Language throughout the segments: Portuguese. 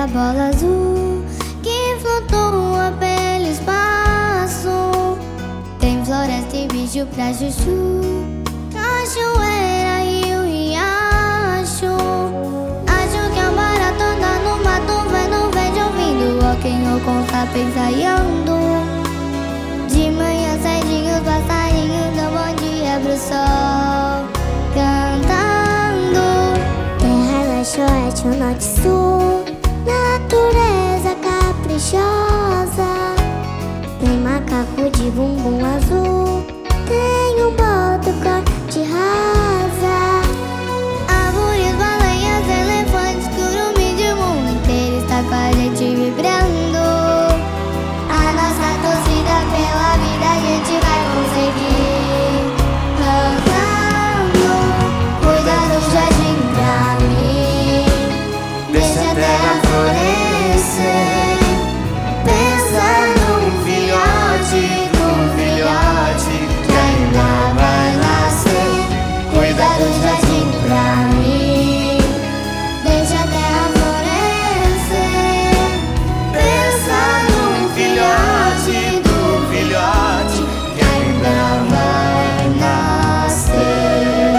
da bola azul que flutua pelo espaço. Tem floresta e bicho pra chuchu, cachoeira, rio, riacho. Acho que é um barato andar no mato, vendo verde, ouvindo rock and roll com sapo ensaiando. De manhã cedinho os passarinhos dão bom dia pro sol, cantando. Terra leste, oeste, o norte e sul, natureza caprichosa. Tem macaco de bumbum azul, tem um boto cor de rosa. Árvores, baleias, elefantes, curumim de mundo inteiro está com a gente vibrando. A nossa torcida pela vida a gente vai conseguir, cantando. Cuida do jardim pra mim, deixa a terra florescer. Pensa num filhote que ainda vai nascer. Cuida do jardim pra mim, deixa a terra florescer. Pensa num filhote que ainda vai nascer.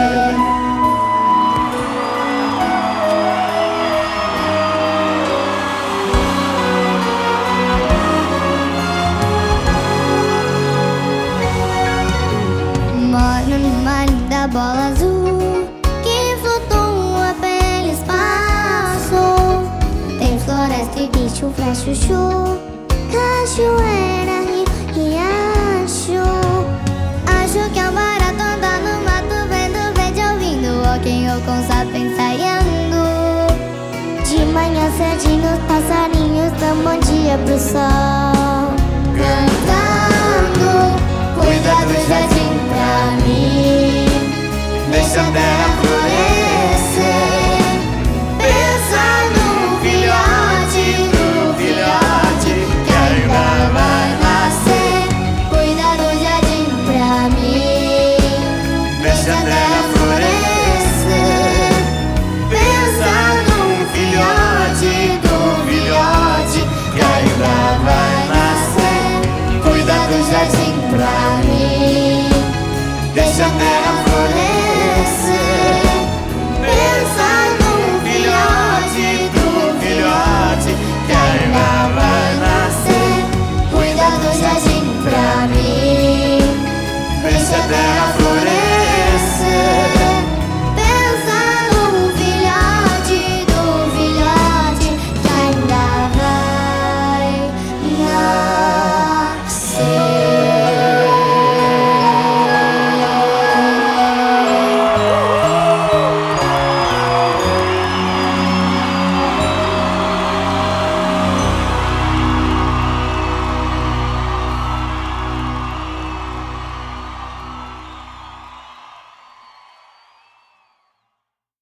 Moro no mar da bola azul que flutua pelo espaço. Tem floresta e bicho pra chuchu, cachoeira, rio, riacho. Acho que é um barato andar no mato, vendo verde, ouvindo rock and roll com sapo ensaiando. De manhã cedinho os passarinhos dão bom dia pro sol, cantando. Cuida do jardim pra mim, deixa a terra